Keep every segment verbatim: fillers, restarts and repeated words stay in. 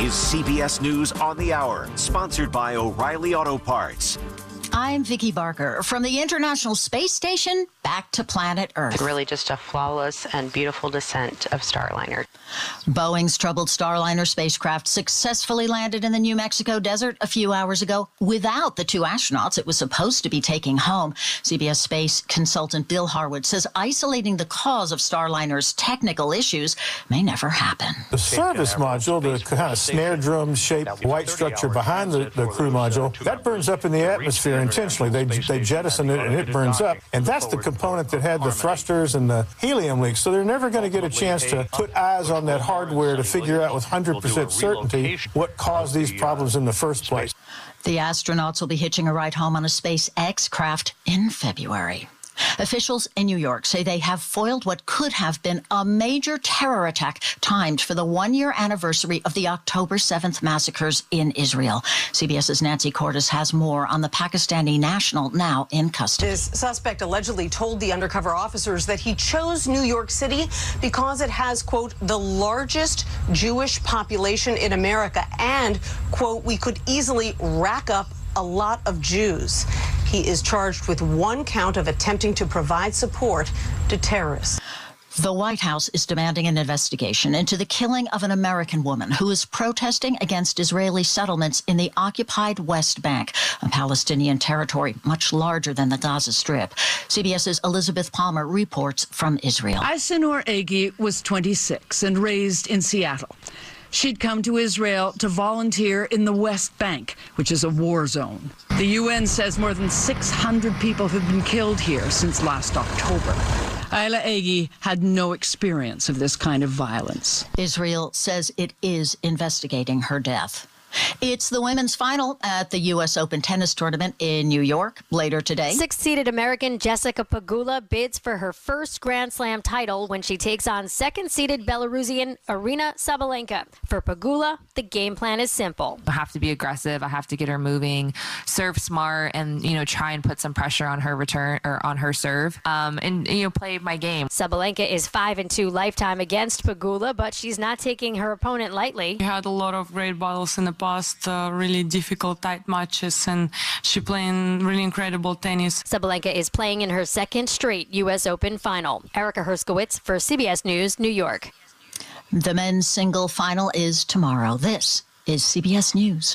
is C B S News on the Hour, sponsored by O'Reilly Auto Parts. I'm Vicki Barker. From the International Space Station, back to planet Earth. Really just a flawless and beautiful descent of Starliner. Boeing's troubled Starliner spacecraft successfully landed in the New Mexico desert a few hours ago without the two astronauts it was supposed to be taking home. C B S space consultant Bill Harwood says isolating the cause of Starliner's technical issues may never happen. The service module, the kind of snare drum-shaped white structure behind the, the crew module, that burns up in the atmosphere intentionally. They, they jettison it and it burns up. And that's the component that had the thrusters and the helium leaks. So they're never going to get a chance to put eyes on that hardware to figure out with one hundred percent certainty what caused these problems in the first place. The astronauts will be hitching a ride home on a SpaceX craft in February. Officials in New York say they have foiled what could have been a major terror attack timed for the one-year anniversary of the October seventh massacres in Israel. CBS's Nancy Cordes has more on the Pakistani national now in custody. This suspect allegedly told the undercover officers that he chose New York City because it has, quote, the largest Jewish population in America and, quote, we could easily rack up a lot of Jews. He is charged with one count of attempting to provide support to terrorists. The White House is demanding an investigation into the killing of an American woman who is protesting against Israeli settlements in the occupied West Bank, a Palestinian territory much larger than the Gaza Strip. CBS's Elizabeth Palmer reports from Israel. Aysenur Egi was twenty-six and raised in Seattle. She'd come to Israel to volunteer in the West Bank, which is a war zone. The U N says more than six hundred people have been killed here since last October. Ayla Egi had no experience of this kind of violence. Israel says it is investigating her death. It's the women's final at the U S Open tennis tournament in New York later today. Sixth-seeded American Jessica Pegula bids for her first Grand Slam title when she takes on second-seeded Belarusian Aryna Sabalenka. For Pegula, the game plan is simple. I have to be aggressive. I have to get her moving, serve smart, and you know try and put some pressure on her return or on her serve, um, and you know play my game. Sabalenka is five and two lifetime against Pegula, but she's not taking her opponent lightly. We had a lot of great battles in the past, uh, really difficult, tight matches, and she playing really incredible tennis. Sabalenka is playing in her second straight U S Open final. Erica Herskowitz for C B S News, New York. The men's single final is tomorrow. This is C B S News.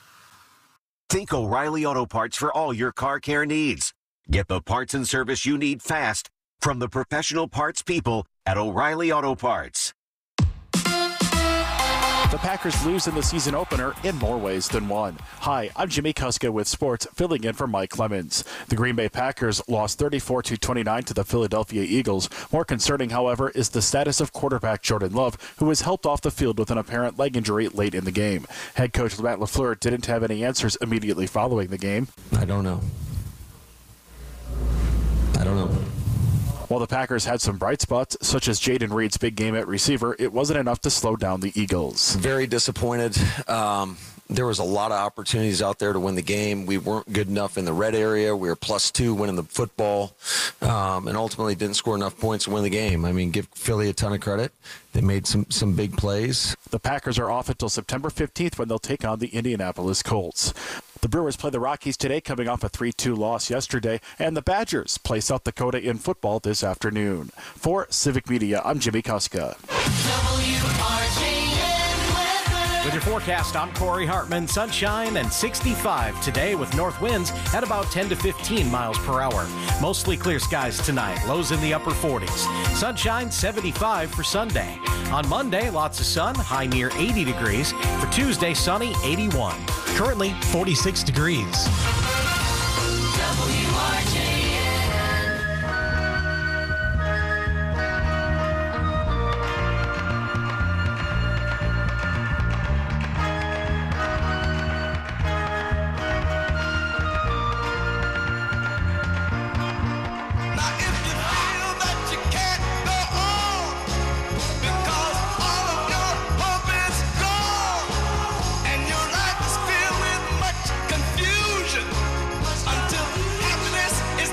Think O'Reilly Auto Parts for all your car care needs. Get the parts and service you need fast from the professional parts people at O'Reilly Auto Parts. The Packers lose in the season opener in more ways than one. Hi, I'm Jimmy Kuska with sports, filling in for Mike Clemens. The Green Bay Packers lost thirty-four to twenty-nine to the Philadelphia Eagles. More concerning, however, is the status of quarterback Jordan Love, who was helped off the field with an apparent leg injury late in the game. Head coach Matt LaFleur didn't have any answers immediately following the game. I don't know. I don't know. While the Packers had some bright spots, such as Jaden Reed's big game at receiver, it wasn't enough to slow down the Eagles. Very disappointed. Um, there was a lot of opportunities out there to win the game. We weren't good enough in the red area. We were plus two winning the football, um, and ultimately didn't score enough points to win the game. I mean, give Philly a ton of credit. They made some, some big plays. The Packers are off until September fifteenth when they'll take on the Indianapolis Colts. The Brewers play the Rockies today, coming off a three two loss yesterday, and the Badgers play South Dakota in football this afternoon. For Civic Media, I'm Jimmy Kuska. With your forecast, I'm Corey Hartman. Sunshine and sixty-five today with north winds at about ten to fifteen miles per hour. Mostly clear skies tonight, lows in the upper forties. Sunshine, seventy-five for Sunday. On Monday, lots of sun, high near eighty degrees. For Tuesday, sunny, eighty-one. Currently, forty-six degrees. W R J. Until happiness is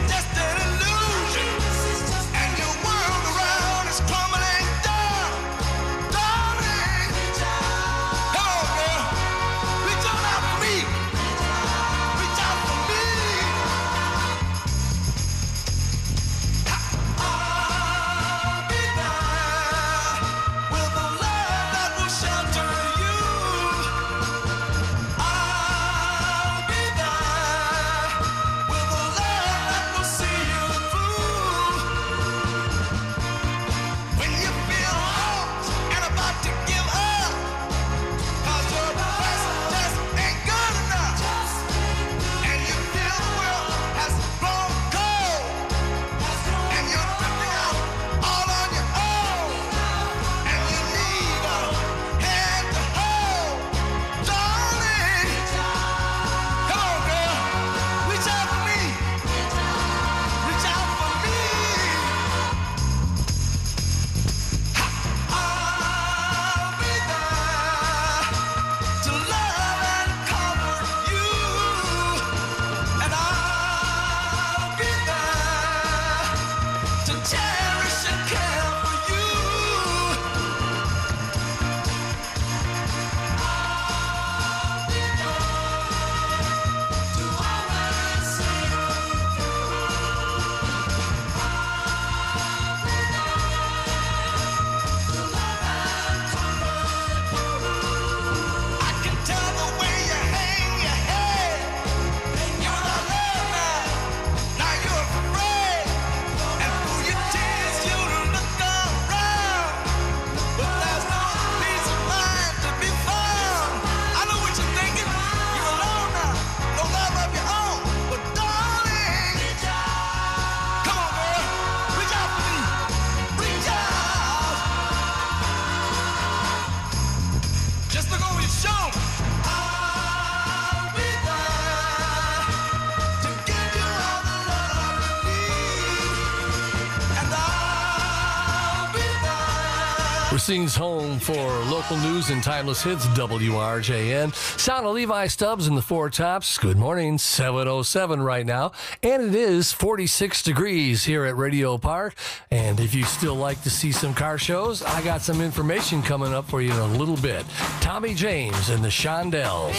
Hastings' home for local news and timeless hits, W R J N. Sound of Levi Stubbs in the Four Tops. Good morning, seven oh seven right now. And it is forty-six degrees here at Radio Park. And if you still like to see some car shows, I got some information coming up for you in a little bit. Tommy James and the Shondells.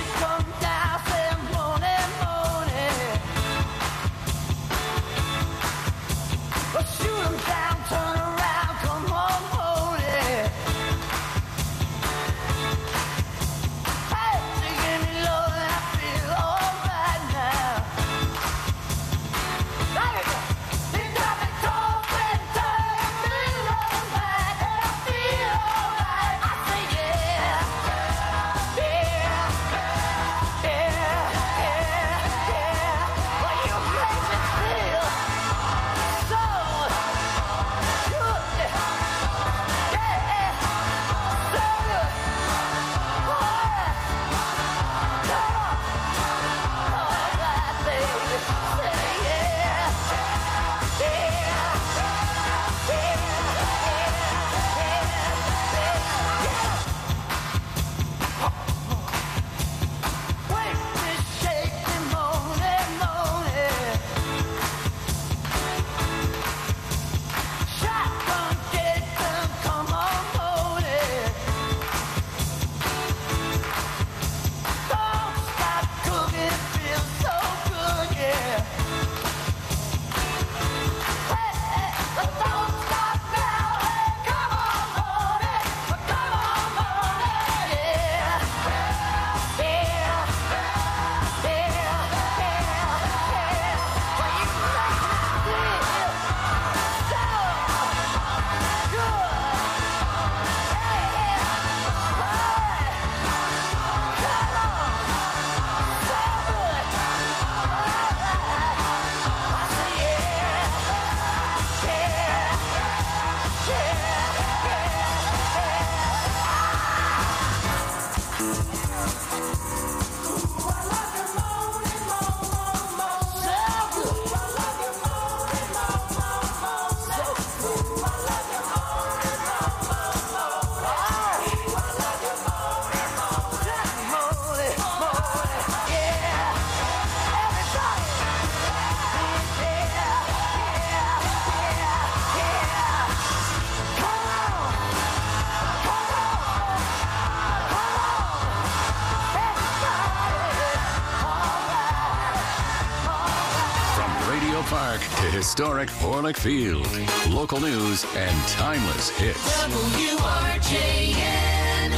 Historic Orlick Field. Local news and timeless hits. W R J N.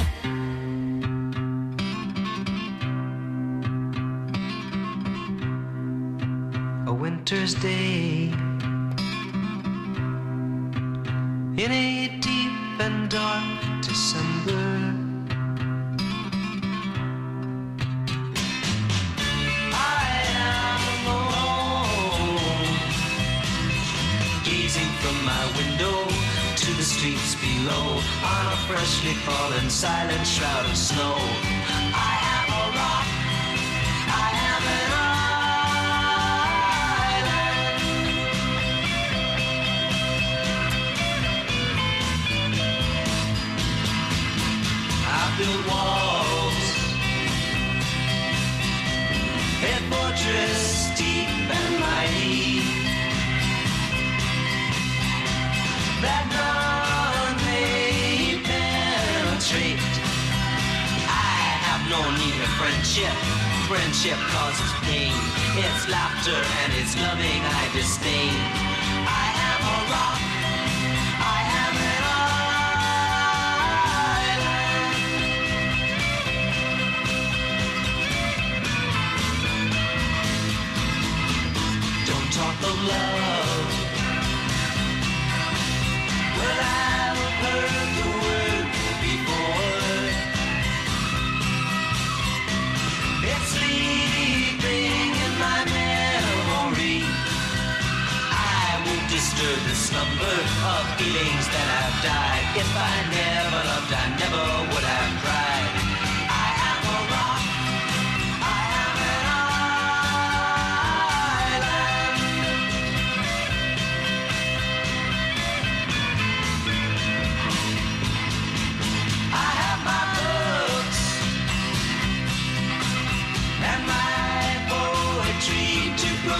A winter's day in a deep and dark December. The streets below on a freshly fallen silent shroud of snow. I am a rock, I am an island. I built walls, a fortress deep and mighty, that none may penetrate. I have no need of friendship. Friendship causes pain. It's laughter and it's loving I disdain. I am a rock. I am an island. Don't talk of love. Well, I've heard the word before. It's sleeping in my memory. I won't disturb the slumber of feelings that have died. If I never loved, I never would have cried. I am a rock. I am an island.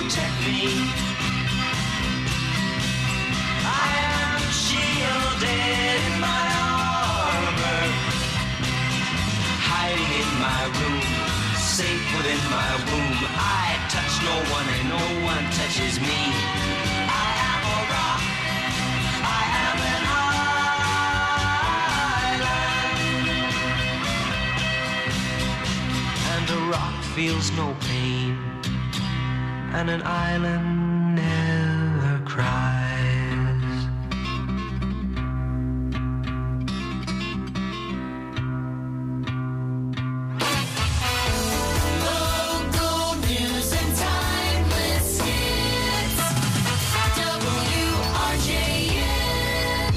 protect me. I am shielded in my armor, hiding in my room, safe within my womb. I touch no one and no one touches me. I am a rock, I am an island, and a rock feels no pain, and an island never cries. Local news and timeless hits. W R J N.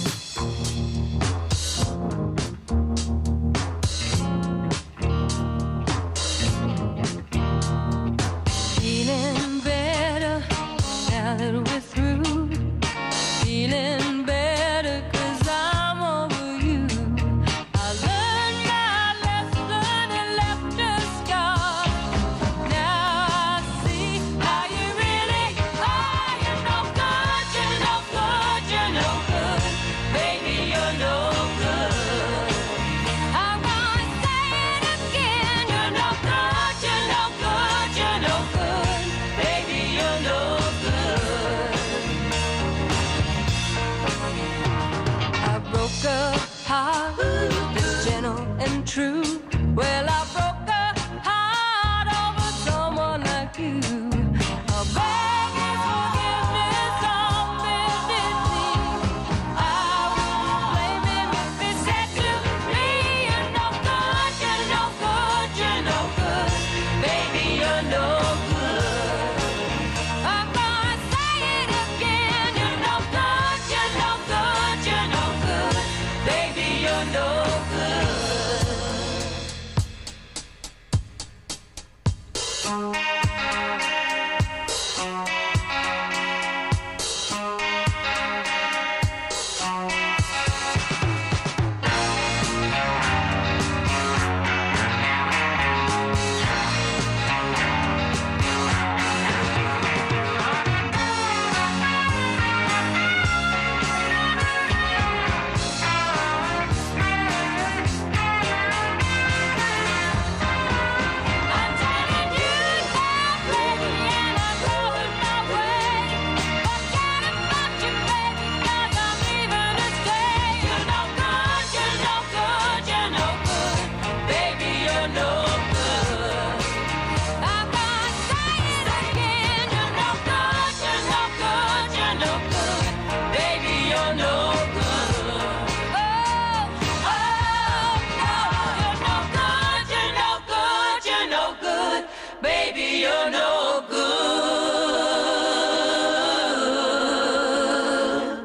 Feeling better now that we're through. Feeling better 'cause I'm over you. I learned my lesson and left a scar. Now I see how you really are. You're no good, you're no good, you're no good. Baby, you're no good. I'm gonna say it again. You're no good, you're no good, you're no good. Baby, you're no good. I broke a heart that's gentle and true. Well, I broke a heart over someone like you. A beg his forgiveness on bended knee. I won't blame him if he said to me, you're no good, you're no good, you're no good. Baby, you're no good. I'm gonna say it again. You're no good, you're no good, you're no good. Baby, you're no good. I'm telling you now, baby, and I'm going my way. Forget about you, baby, 'cause I'm leaving to stay. You're no good, you're no good, you're no good. Baby, you're no good. I'm gonna say it again. You're no good, you're no good, you're no good. Baby, you're no good. Oh, oh, no, you're no good, you're no good, you're no good. Baby, you're no good.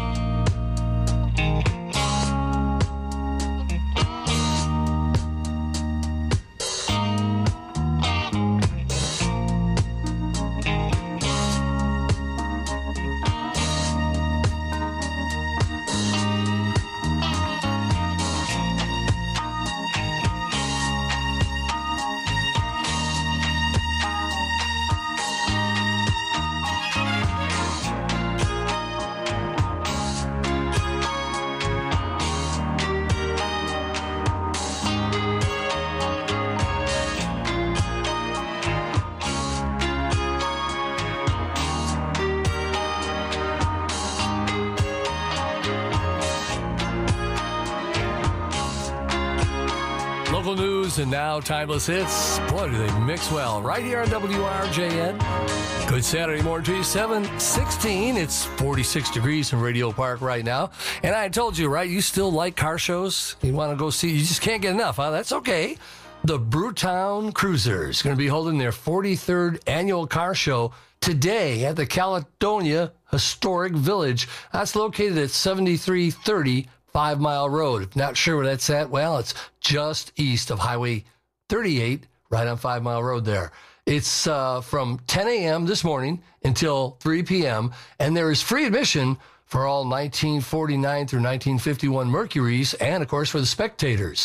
Local news and now timeless hits. Boy, do they mix well. Right here on W R J N. Good Saturday morning to you, seven sixteen. It's forty-six degrees in Radio Park right now. And I told you, right, you still like car shows? You want to go see, you just can't get enough, huh? That's okay. The Brewtown Cruisers going to be holding their forty-third annual car show today at the Caledonia Historic Village. That's located at seventy-three thirty Five Mile Road. If not sure where that's at, well, it's just east of Highway thirty-eight, right on Five Mile Road there. It's uh, from ten a.m. this morning until three p.m., and there is free admission for all nineteen forty-nine through nineteen fifty-one Mercuries and, of course, for the spectators.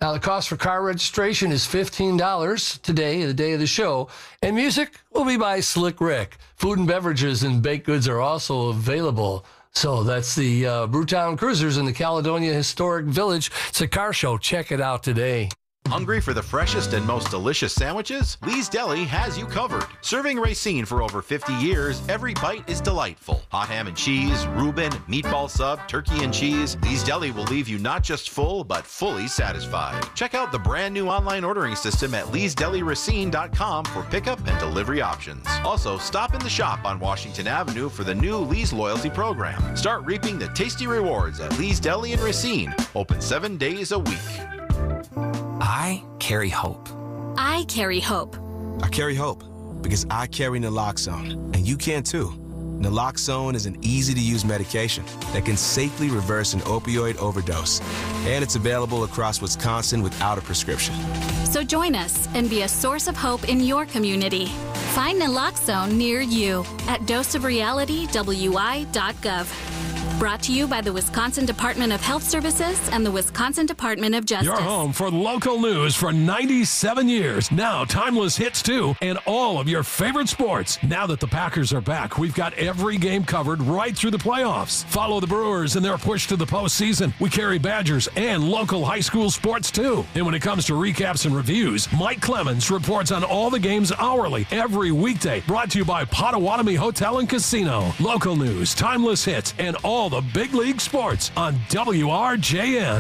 Now, the cost for car registration is fifteen dollars today, the day of the show, and music will be by Slick Rick. Food and beverages and baked goods are also available. So that's the uh, Brewtown Cruisers in the Caledonia Historic Village. It's a car show. Check it out today. Hungry for the freshest and most delicious sandwiches? Lee's Deli has you covered. Serving Racine for over fifty years, every bite is delightful. Hot ham and cheese, Reuben, meatball sub, turkey and cheese. Lee's Deli will leave you not just full, but fully satisfied. Check out the brand new online ordering system at lees deli racine dot com for pickup and delivery options. Also, stop in the shop on Washington Avenue for the new Lee's Loyalty Program. Start reaping the tasty rewards at Lee's Deli in Racine. Open seven days a week. I carry hope. I carry hope. I carry hope because I carry naloxone, and you can too. Naloxone is an easy-to-use medication that can safely reverse an opioid overdose, and it's available across Wisconsin without a prescription. So join us and be a source of hope in your community. Find naloxone near you at dose of reality w i dot gov. Brought to you by the Wisconsin Department of Health Services and the Wisconsin Department of Justice. Your home for local news for ninety-seven years. Now timeless hits too, and all of your favorite sports. Now that the Packers are back, we've got every game covered right through the playoffs. Follow the Brewers in their push to the postseason. We carry Badgers and local high school sports too. And when it comes to recaps and reviews, Mike Clemens reports on all the games hourly every weekday. Brought to you by Potawatomi Hotel and Casino. Local news, timeless hits, and all the big league sports on W R J N.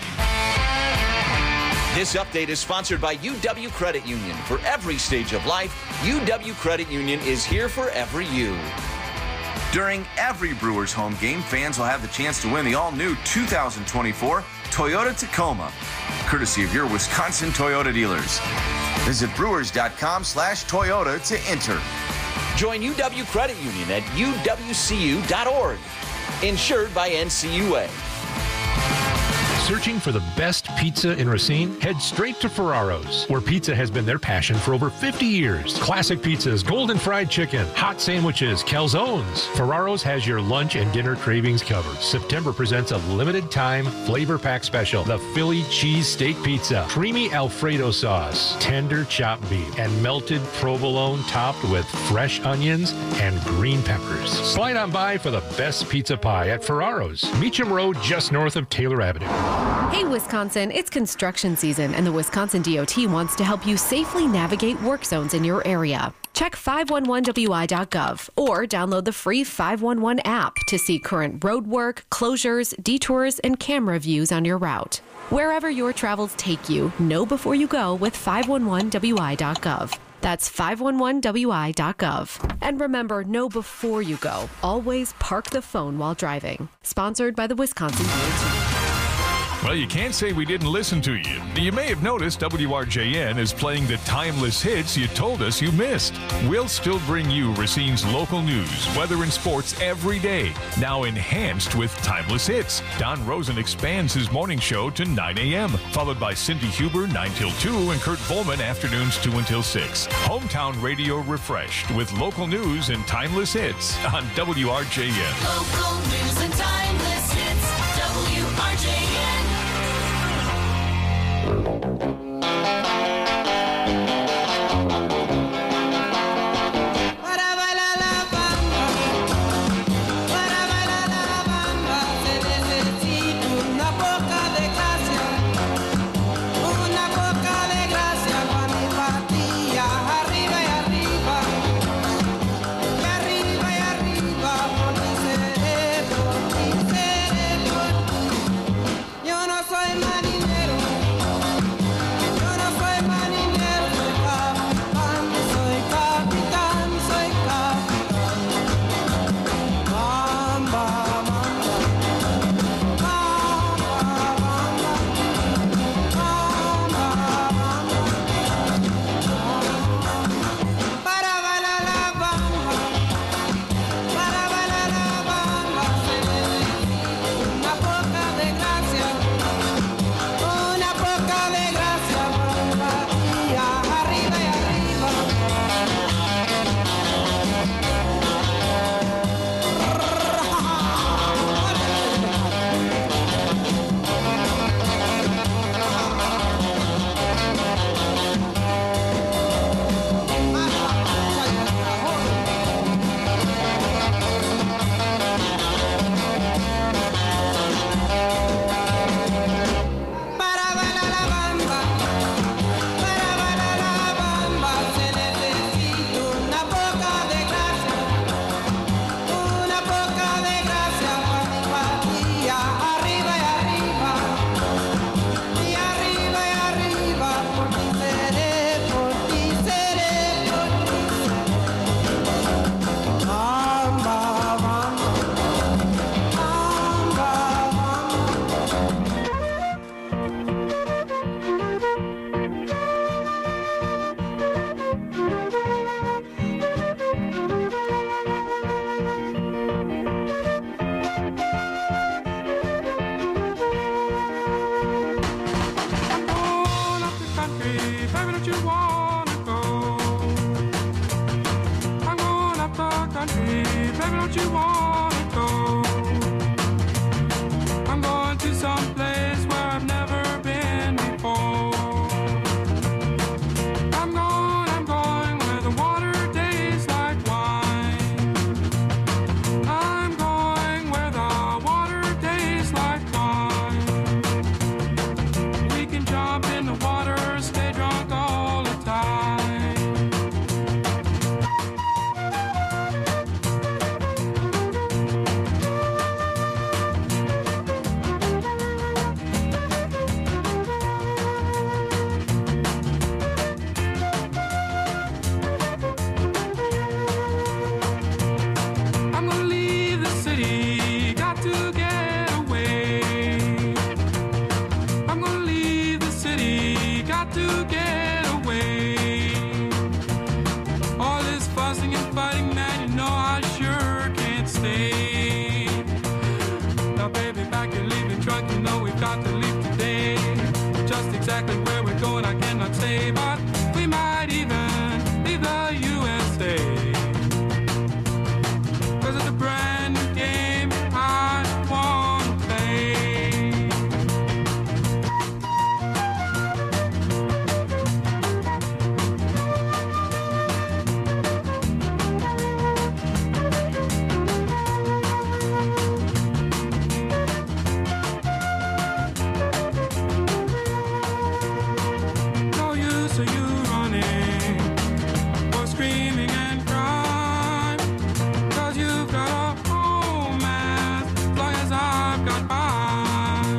This update is sponsored by U W Credit Union. For every stage of life, U W Credit Union is here for every you. During every Brewers home game, fans will have the chance to win the all-new two thousand twenty-four Toyota Tacoma, courtesy of your Wisconsin Toyota dealers. Visit brewers.com slash Toyota to enter. Join U W Credit Union at u w c u dot org. Insured by N C U A. Searching for the best pizza in Racine? Head straight to Ferraro's, where pizza has been their passion for over fifty years. Classic pizzas, golden fried chicken, hot sandwiches, calzones. Ferraro's has your lunch and dinner cravings covered. September presents a limited time flavor pack special, the Philly cheese steak pizza, creamy Alfredo sauce, tender chopped beef, and melted provolone topped with fresh onions and green peppers. Slide on by for the best pizza pie at Ferraro's, Meacham Road, just north of Taylor Avenue. Hey, Wisconsin, it's construction season, and the Wisconsin D O T wants to help you safely navigate work zones in your area. Check five one one w i dot gov or download the free five one one app to see current road work, closures, detours, and camera views on your route. Wherever your travels take you, know before you go with five one one w i dot gov. That's five one one w i dot gov. And remember, know before you go. Always park the phone while driving. Sponsored by the Wisconsin D O T. Well, you can't say we didn't listen to you. You may have noticed W R J N is playing the timeless hits you told us you missed. We'll still bring you Racine's local news, weather, and sports every day, now enhanced with timeless hits. Don Rosen expands his morning show to nine a.m., followed by Cindy Huber nine till two and Kurt Volman afternoons two until six. Hometown radio refreshed with local news and timeless hits on W R J N. Local news and timeless hits, W R J N. Arriba y arriba, con mi cerebro. baby, don't you wanna go? I'm going up the country, baby, don't you wanna go? I'm going to some place where I've never been before. I'm going, I'm going where the water tastes like wine. I'm going where the water tastes like wine. We can jump in the water, stay drunk all the time. I'm gonna leave the city, got to get away. I'm gonna leave the city, got to get away. All this fussing and fighting, man, you know I sure can't stay. Now, baby, back you're leaving drunk, you know we've got to leave today. Just exactly where we're going, I cannot say, but we might even leave the U S A. Cause it's a brand new game I wanna play. No use of you running or screaming and crying. Cause you've got a home as long as I've got mine.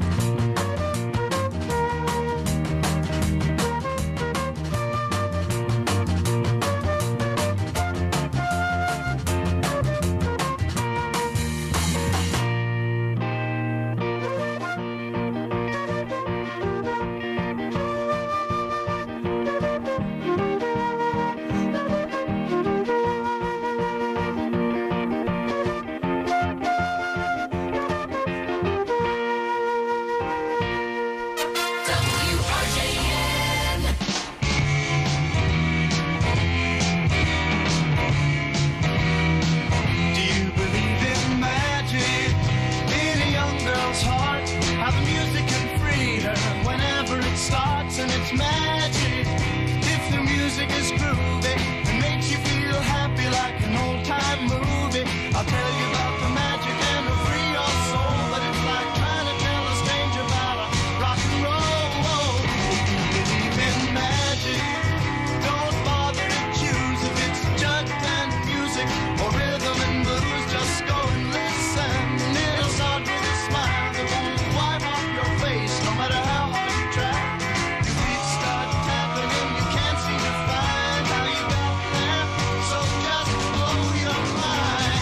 W R J N. Do you believe in magic in a young girl's heart? How the music can free her whenever it starts, and it's magic. If the music is groovy and makes you feel happy like an old time movie, I'll tell you about the magic and it'll free your soul. But it's like trying to tell a stranger about a rock and roll. If you believe in magic, don't bother to choose if it's jug band music or rhythm and blues. Just go and listen, and it'll start with a smile that won't wipe off your face, no matter how hard you try. Your feet start tapping and you can't seem to find how you got there. So just blow your mind.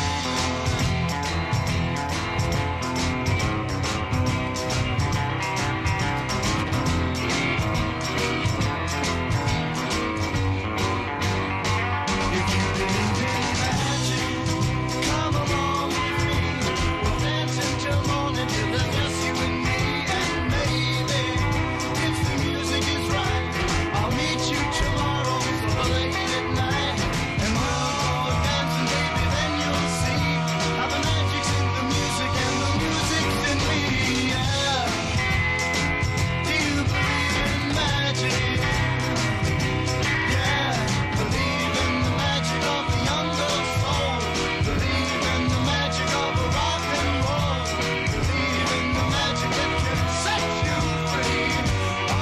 If you believe in magic, come along with me. We'll dance until morning till there's just you and me. And maybe, if the music is right, I'll meet you tomorrow so late at night. And we'll go dancing, baby, then you'll see how the magic's in the music and the music's in me. Yeah. Do you believe in magic? Yeah. Believe in the magic of the young girl's soul. Believe in the magic of a rock and roll. Believe in the magic that can set you free. Oh,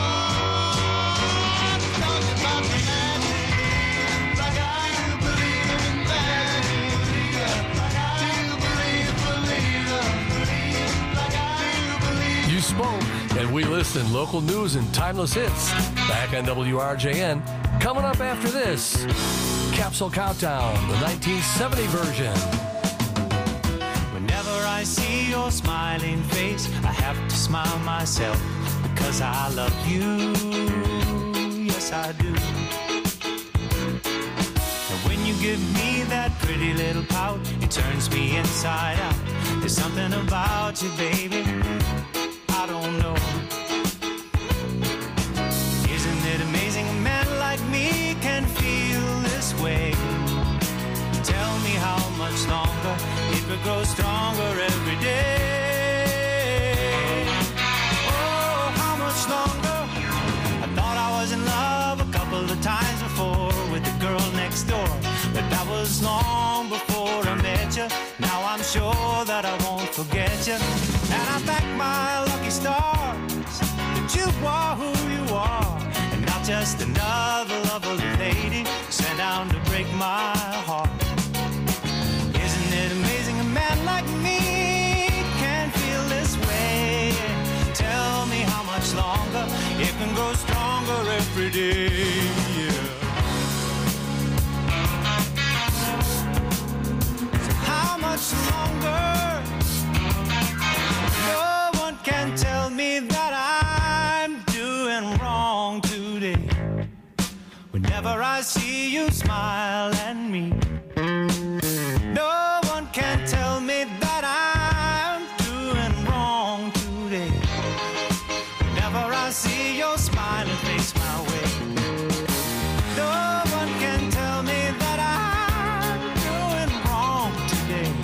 tell me about the magic. Like I do believe in magic. Do you believe, believe, believe? Like I do believe. You spoke, and we listen. Local news and timeless hits. Back on W R J N. Coming up after this, Capsule Countdown, the nineteen seventy version. Whenever I see your smiling face, I have to smile myself because I love you. Yes, I do. And when you give me that pretty little pout, it turns me inside out. There's something about you, baby, I don't know. Isn't it amazing? grow stronger every day. Oh, how much longer? I thought I was in love a couple of times before with the girl next door, but that was long before I met you. Now I'm sure that I won't forget you, and I thank my lucky stars that you are who you are, and not just another lovely lady sent down to break my heart. Isn't it amazing a man like me can feel this way? Tell me how much longer it can grow stronger every day. Yeah. So how much longer? No one can tell me that I'm doing wrong today. Whenever I see you smile at me, no one can tell me that I'm doing wrong today. Whenever I see your smiling face my way, no one can tell me that I'm doing wrong today.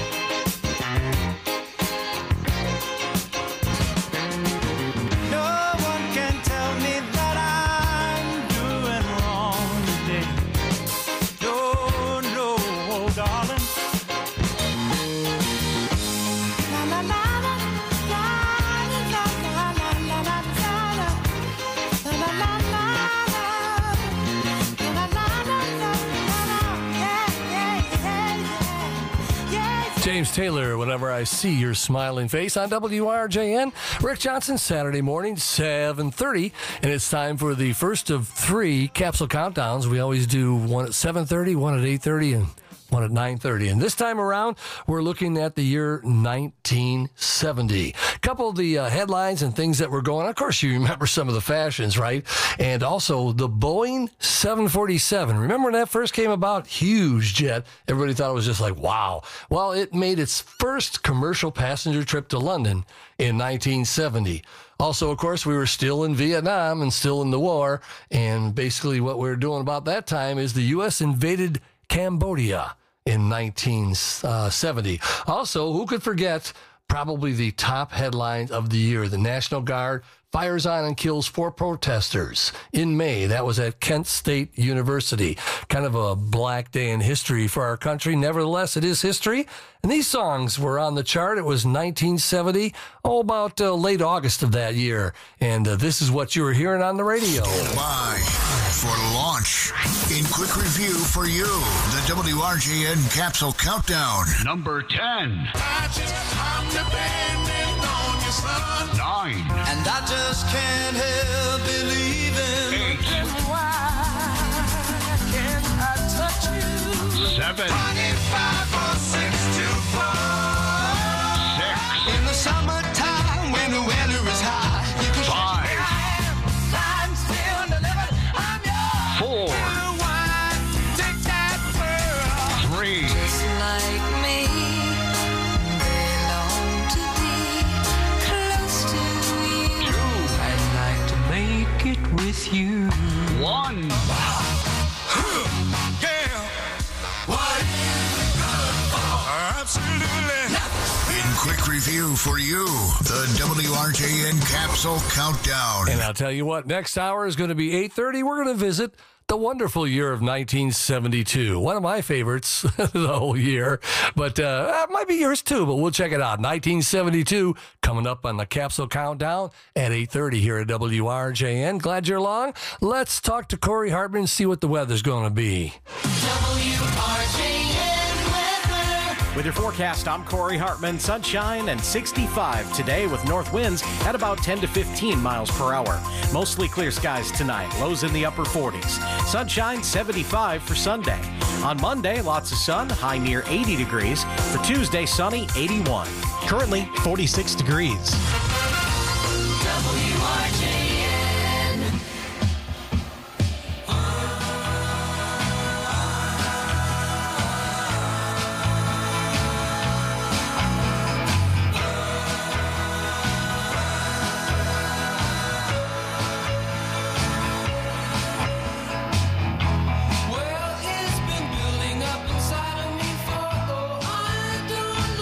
No one can tell me that I'm doing wrong today. No, no, darling. La la la la, la la la la la la la la, la la la la la, la la la la, yeah, yeah, yeah, yeah, yeah. James Taylor, Whenever I See Your Smiling Face on W R J N. Rick Johnson, Saturday morning, seven thirty. And it's time for the first of three capsule countdowns. We always do one at seven thirty, one at eight thirty, and one at nine thirty. And this time around, we're looking at the year nineteen seventy. A couple of the uh, headlines and things that were going on. Of course, you remember some of the fashions, right? And also the Boeing seven forty-seven. Remember when that first came about? Huge jet. Everybody thought it was just like, wow. Well, it made its first commercial passenger trip to London in nineteen seventy. Also, of course, we were still in Vietnam and still in the war. And basically what we were doing about that time is the U S invaded Cambodia in nineteen seventy. Also, who could forget probably the top headlines of the year? The National Guard fires on and kills four protesters in May. That was at Kent State University. Kind of a black day in history for our country. Nevertheless, it is history. And these songs were on the chart. It was nineteen seventy, oh, about uh, late August of that year. And uh, this is what you were hearing on the radio. Bye for launch. In quick review for you, the W R J N Capsule Countdown. Number ten. I just, I'm depending on your son. Nine. And I just can't help believing. Eight. And why can't I touch you? Seven. twenty-five or six to four. Six. In the summertime when the weather is high. You can Five. shake my hand. I'm still delivered. I'm yours. Four. You want to take that world. Three. Just like me, they long to be close to you. Two. I'd like to make it with you. One. Yeah. What you good for? Absolutely nothing. In quick review for you, the W R J N Capsule Countdown. And I'll tell you what, next hour is going to be eight thirty. We're going to visit the wonderful year of nineteen seventy-two. One of my favorites the whole year. But uh, it might be yours too, but we'll check it out. nineteen seventy-two coming up on the Capsule Countdown at eight thirty here at W R J N. Glad you're along. Let's talk to Corey Hartman and see what the weather's going to be. W R J N weather. With your forecast, I'm Corey Hartman. Sunshine and sixty-five today with north winds at about ten to fifteen miles per hour. Mostly clear skies tonight. Lows in the upper forties. Sunshine seventy-five for Sunday. On Monday, lots of sun, high near eighty degrees. For Tuesday, sunny, eighty-one. Currently, forty-six degrees. W R J N. Well, it's been building up inside of me for, oh, I don't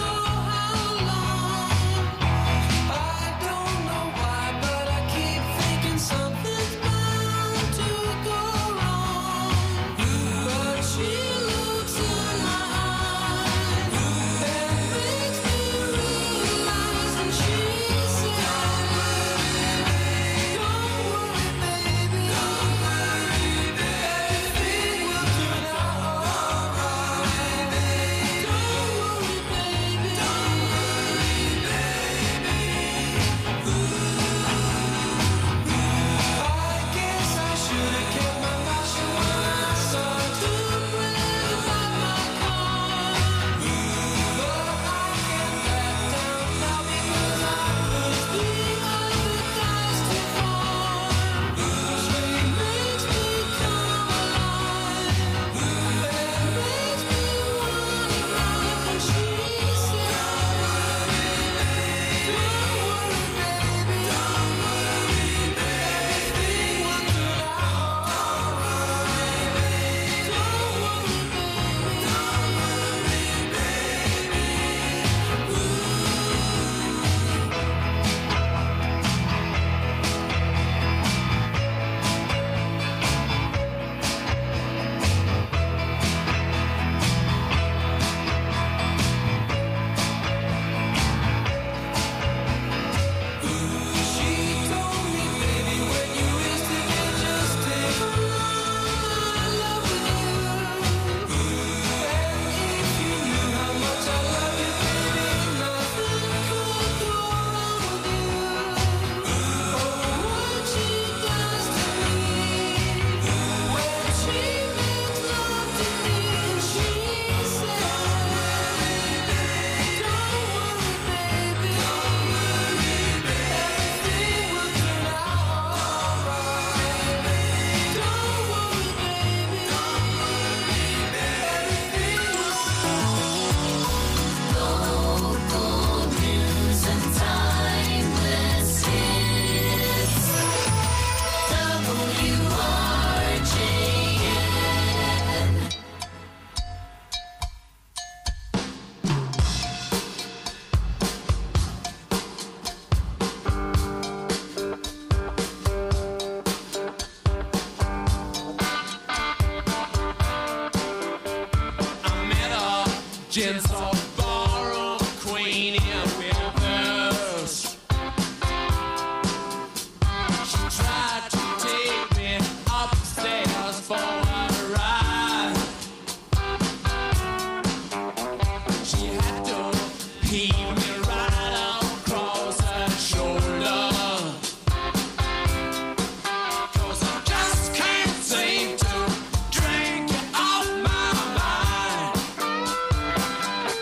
Gents all borrow Queen in reverse. She tried to take me upstairs for a ride. She had to heave me right across her shoulder. 'Cause I just can't seem to drink you off my mind.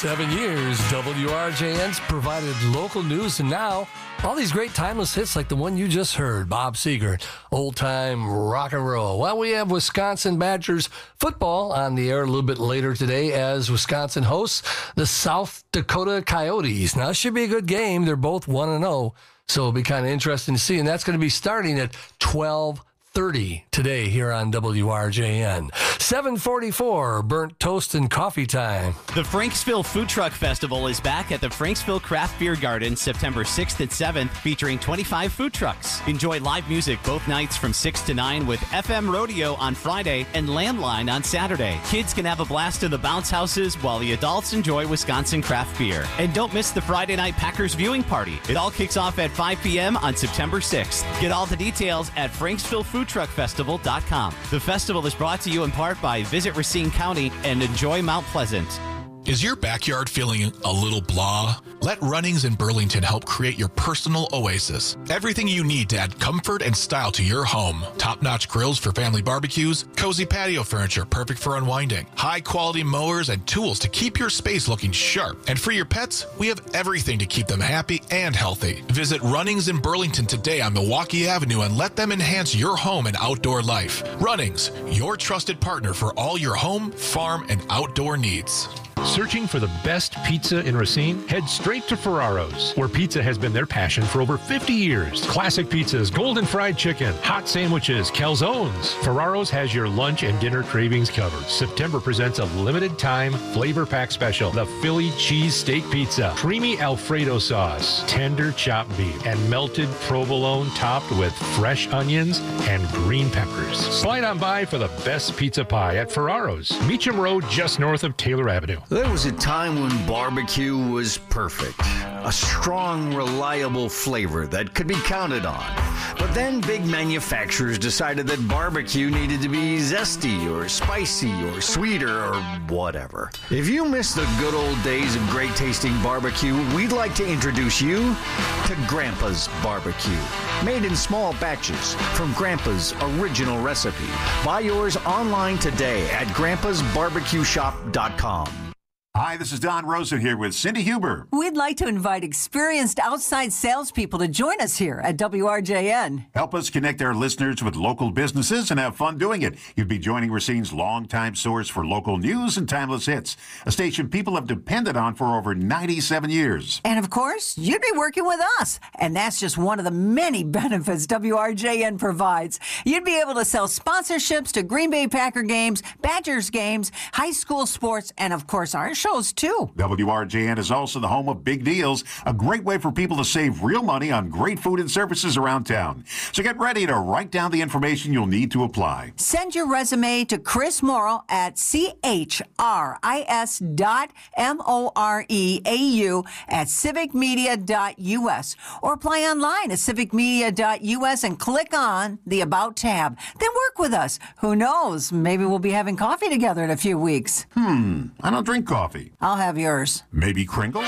ninety-seven years, W R J N's provided local news, and now all these great timeless hits like the one you just heard, Bob Seger, old-time rock and roll. Well, we have Wisconsin Badgers football on the air a little bit later today as Wisconsin hosts the South Dakota Coyotes. Now, it should be a good game. They're both one and oh, so it'll be kind of interesting to see, and that's going to be starting at twelve thirty today here on W R J N. seven forty-four, burnt toast and coffee time. The Franksville Food Truck Festival is back at the Franksville Craft Beer Garden September sixth and seventh, featuring twenty-five food trucks. Enjoy live music both nights from six to nine with F M Rodeo on Friday and Landline on Saturday. Kids can have a blast in the bounce houses while the adults enjoy Wisconsin craft beer. And don't miss the Friday night Packers viewing party. It all kicks off at five p.m. on September sixth. Get all the details at franksville food truck festival dot com. The festival is brought to you in part by Visit Racine County and Enjoy Mount Pleasant. Is your backyard feeling a little blah? Let Runnings in Burlington help create your personal oasis. Everything you need to add comfort and style to your home. Top-notch grills for family barbecues, cozy patio furniture perfect for unwinding, high-quality mowers and tools to keep your space looking sharp. And for your pets, we have everything to keep them happy and healthy. Visit Runnings in Burlington today on Milwaukee Avenue and let them enhance your home and outdoor life. Runnings, your trusted partner for all your home, farm, and outdoor needs. Searching for the best pizza in Racine? Head straight to Ferraro's, where pizza has been their passion for over fifty years. Classic pizzas, golden fried chicken, hot sandwiches, calzones. Ferraro's has your lunch and dinner cravings covered. September presents a limited time flavor pack special, the Philly cheese steak pizza, creamy Alfredo sauce, tender chopped beef, and melted provolone topped with fresh onions and green peppers. Slide on by for the best pizza pie at Ferraro's, Meacham Road, just north of Taylor Avenue. There was a time when barbecue was perfect. A strong, reliable flavor that could be counted on. But then big manufacturers decided that barbecue needed to be zesty or spicy or sweeter or whatever. If you miss the good old days of great tasting barbecue, we'd like to introduce you to Grandpa's Barbecue. Made in small batches from Grandpa's original recipe. Buy yours online today at grandpas barbecue shop dot com. Hi, this is Don Rosa here with Cindy Huber. We'd like to invite experienced outside salespeople to join us here at W R J N. Help us connect our listeners with local businesses and have fun doing it. You'd be joining Racine's longtime source for local news and timeless hits, a station people have depended on for over ninety-seven years. And of course, you'd be working with us. And that's just one of the many benefits W R J N provides. You'd be able to sell sponsorships to Green Bay Packer games, Badgers games, high school sports, and of course our shows too. W R J N is also the home of Big Deals, a great way for people to save real money on great food and services around town. So get ready to write down the information you'll need to apply. Send your resume to Chris Morrow at C H R I S dot M O R E A U at civic media dot U S or apply online at civic media dot U S and click on the About tab. Then work with us. Who knows? Maybe we'll be having coffee together in a few weeks. Hmm, I don't drink coffee. I'll have yours. Maybe Kringle?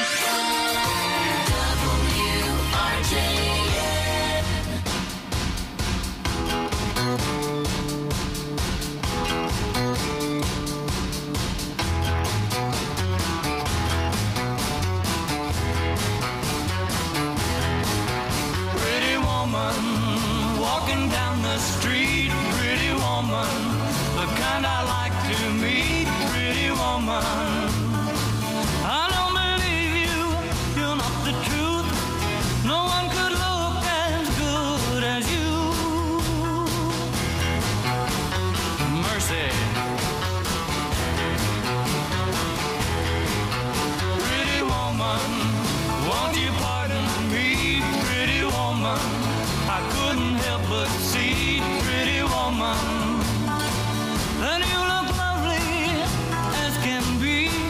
Pretty woman, walking down the street. Pretty woman, the kind I like to meet. Pretty woman, I don't believe you, you're not the truth. No one could look as good as you. Mercy. Pretty woman, won't you pardon me? Pretty woman, I couldn't help but see. Pretty woman, and you look lovely as can be.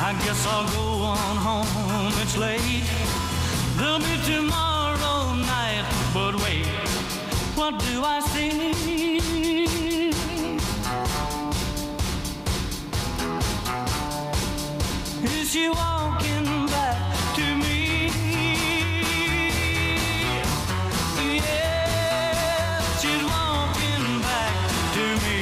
I guess I'll go on home, it's late. There'll be tomorrow night, but wait, what do I see? Is she walking back to me? Yeah, she's walking back to me.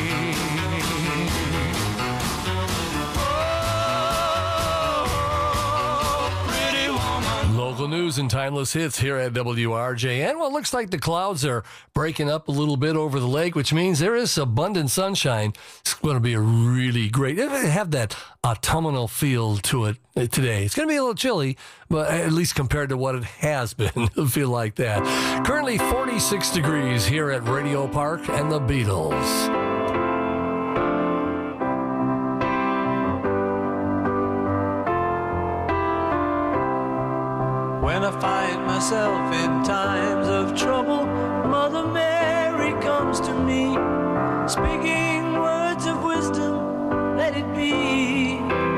Local news and timeless hits here at W R J N. Well, it looks like the clouds are breaking up a little bit over the lake, which means there is abundant sunshine. It's going to be a really great, it'll have that autumnal feel to it today. It's going to be a little chilly, but at least compared to what it has been, it'll feel like that. Currently forty-six degrees here at Radio Park and the Beatles. When I find myself in times of trouble, Mother Mary comes to me, speaking words of wisdom, let it be.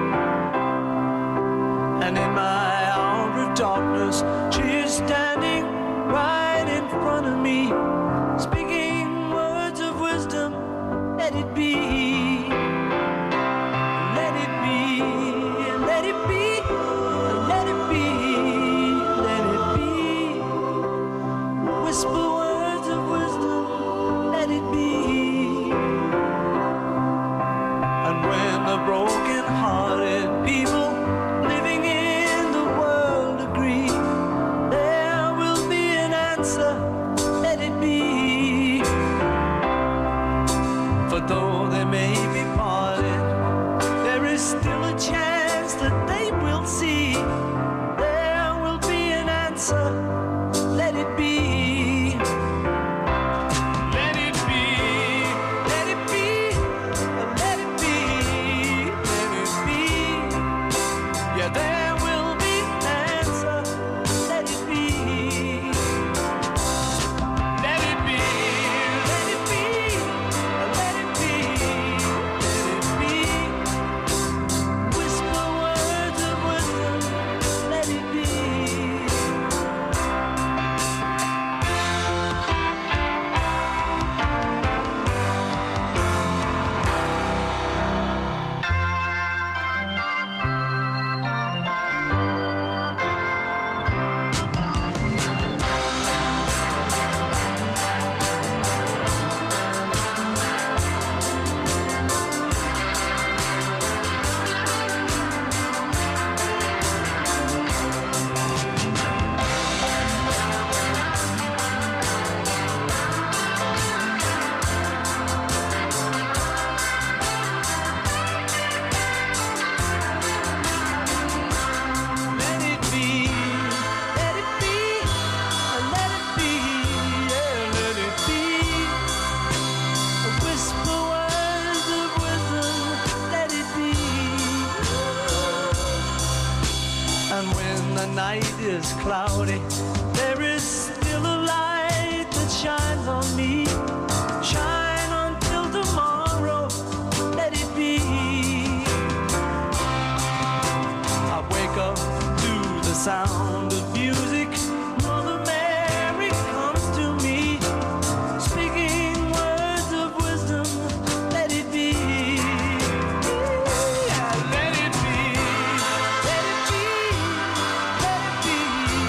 And in my hour of darkness, she is standing right in front of me, speaking words of wisdom, let it be. Let it be, let it be, let it be. Whisper words of wisdom, let it be. And when the broken-hearted people living in the world agree, there will be an answer, let it be. For though they may be parted, there is still a chance that they will see. There will be an answer, let it be. Cloudy, there is still a light that shines on me. Shine until tomorrow, let it be. I wake up to the sound of music. Mother Mary comes to me, speaking words of wisdom, let it be. Yeah, let it be, let it be, let it be.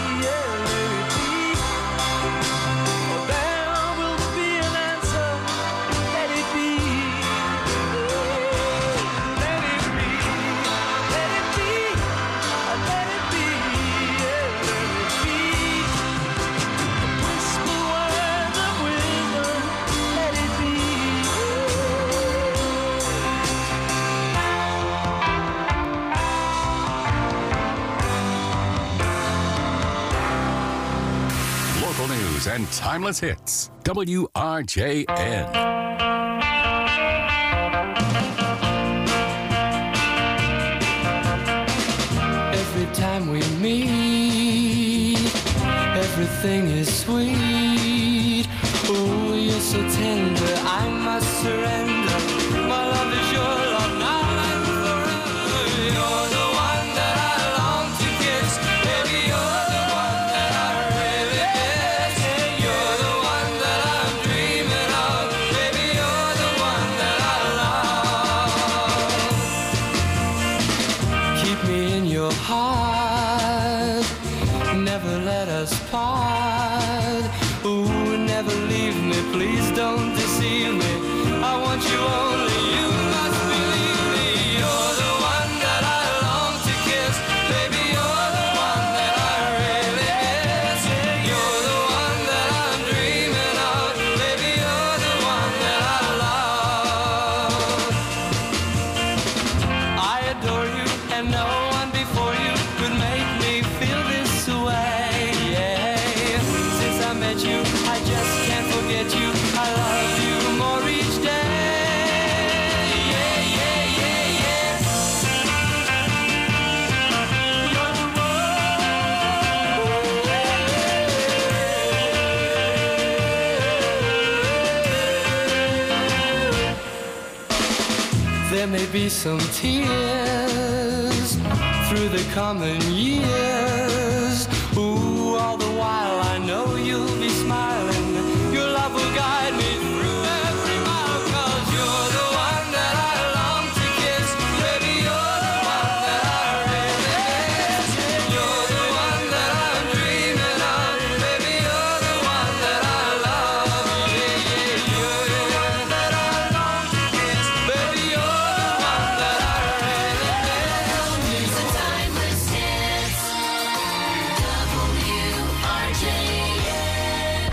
News and timeless hits. W R J N. Every time we meet, everything is sweet. Oh, you're so tender, I must surrender. My love is your love now and forever. You're the your heart. Never let us part. Ooh, never leave me, please don't deceive me. I want you only, you must believe me. You're the one that I long to kiss. Baby, you're the one that I really miss. You're the one that I'm dreaming of. Baby, you're the one that I love. I adore you, and no one before you could make me feel this way. Yeah. Since I met you, I just can't forget you. I love you more each day. Yeah, yeah, yeah, yeah. You're the one. There may be some tears through the coming years. Ooh, all the while I know you'll be smiling. Your love will guide me through every mile. 'Cause you're the one that I long to kiss. Baby, you're the one that I really miss. You're the one that I'm dreaming of. Baby, you're the one that I love. Yeah, yeah, you're the one that I long to kiss. Baby, you're the one that I really miss. The timeless hits. W R J N.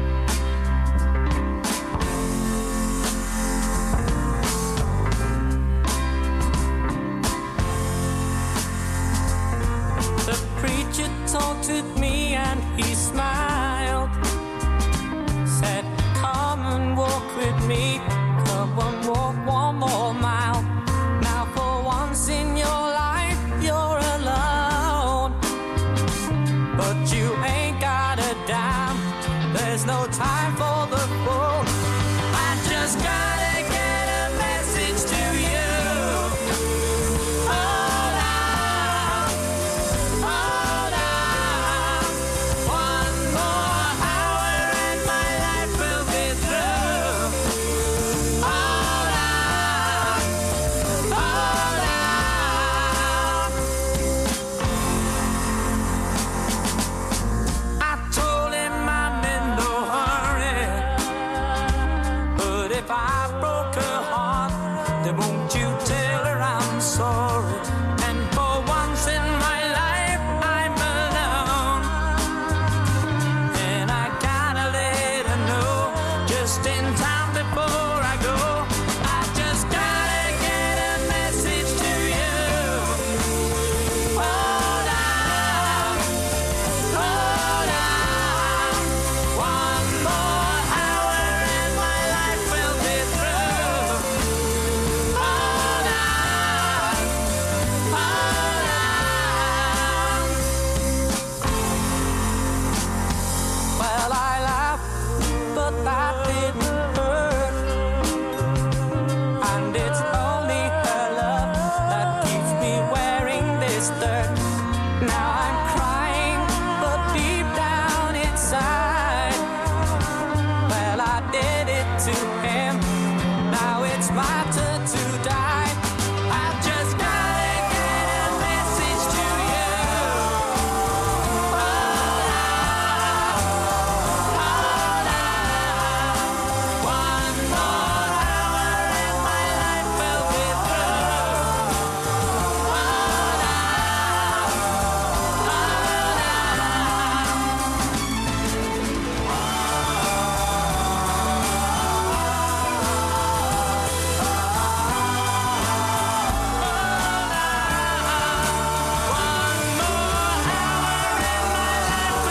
The preacher talked with me and he smiled. Said, come and walk with me. Come and walk, walk.